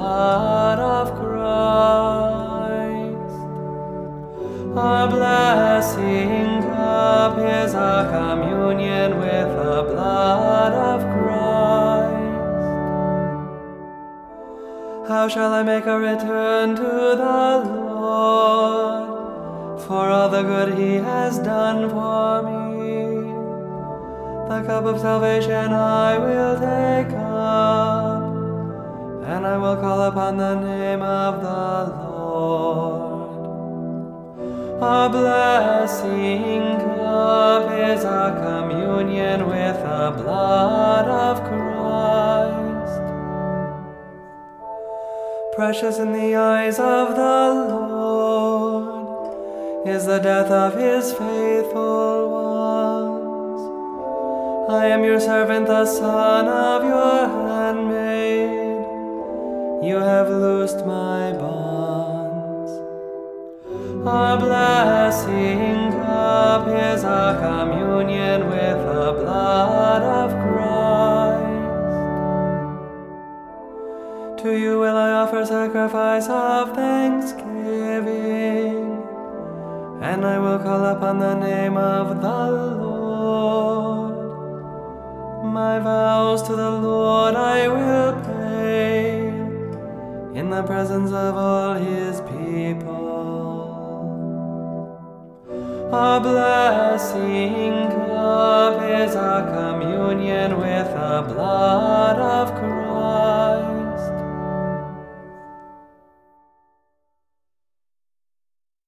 blood of Christ. Our blessing cup is a communion with the blood of Christ. How shall I make a return to the Lord for all the good He has done for me? The cup of salvation I will take up, and I will call upon the name of the Lord. A blessing cup is a communion with the blood of Christ. Precious in the eyes of the Lord is the death of His faithful ones. I am your servant, the son of your handmaid. You have loosed my bonds. A blessing cup is a communion with the blood of Christ. To you will I offer sacrifice of thanksgiving, and I will call upon the name of the Lord. My vows to the Lord I will pay in the presence of all His people. A blessing cup is a communion with the blood of Christ.